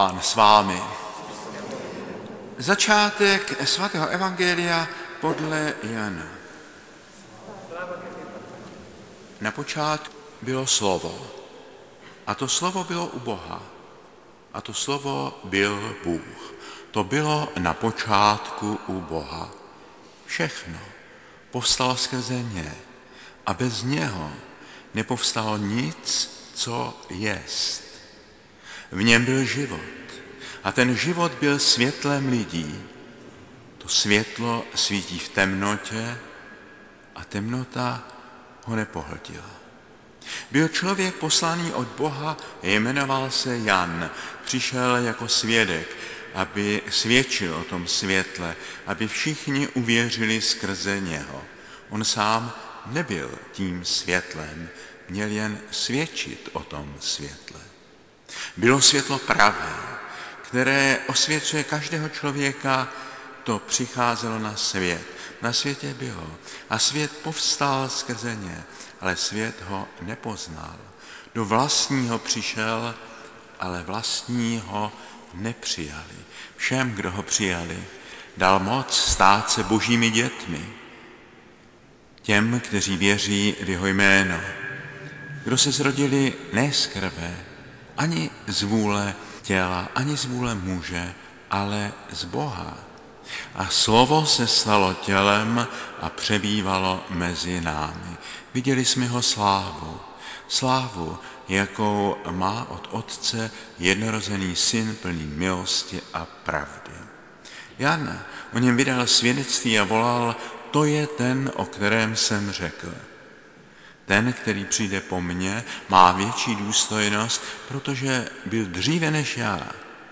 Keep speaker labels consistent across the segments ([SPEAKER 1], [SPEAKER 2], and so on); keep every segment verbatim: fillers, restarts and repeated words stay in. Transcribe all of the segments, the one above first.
[SPEAKER 1] Pán s vámi. Začátek svatého evangelia podle Jana. Na počátku bylo slovo, a to slovo bylo u Boha, a to slovo byl Bůh. To bylo na počátku u Boha. Všechno povstalo skrze ně a bez něho nepovstalo nic, co jest. V něm byl život a ten život byl světlem lidí. To světlo svítí v temnotě a temnota ho nepohltila. Byl člověk poslaný od Boha, jmenoval se Jan. Přišel jako svědek, aby svědčil o tom světle, aby všichni uvěřili skrze něho. On sám nebyl tím světlem, měl jen svědčit o tom světle. Bylo světlo pravé, které osvěcuje každého člověka, to přicházelo na svět. Na světě bylo a svět povstal skrze ně, ale svět ho nepoznal. Do vlastního přišel, ale vlastního nepřijali. Všem, kdo ho přijali, dal moc stát se božími dětmi. Těm, kteří věří v jeho jméno. Kdo se zrodili ne z krve, ani z vůle těla, ani z vůle muže, ale z Boha. A slovo se stalo tělem a přebývalo mezi námi. Viděli jsme ho slávu. Slávu, jakou má od Otce jednorozený syn plný milosti a pravdy. Jan o něm vydal svědectví a volal, to je ten, o kterém jsem řekl. Ten, který přijde po mně, má větší důstojnost, protože byl dříve než já.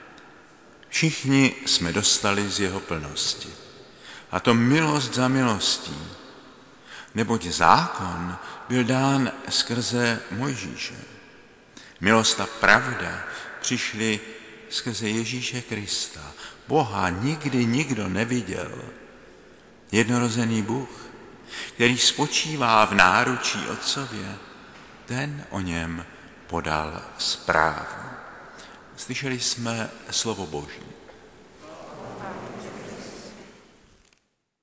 [SPEAKER 1] Všichni jsme dostali z jeho plnosti. A to milost za milostí. Neboť zákon byl dán skrze Mojžíše. Milost a pravda přišly skrze Ježíše Krista. Boha nikdy nikdo neviděl. Jednorozený Bůh, který spočívá v náručí Otcově, ten o něm podal zprávu. Slyšeli jsme slovo Boží.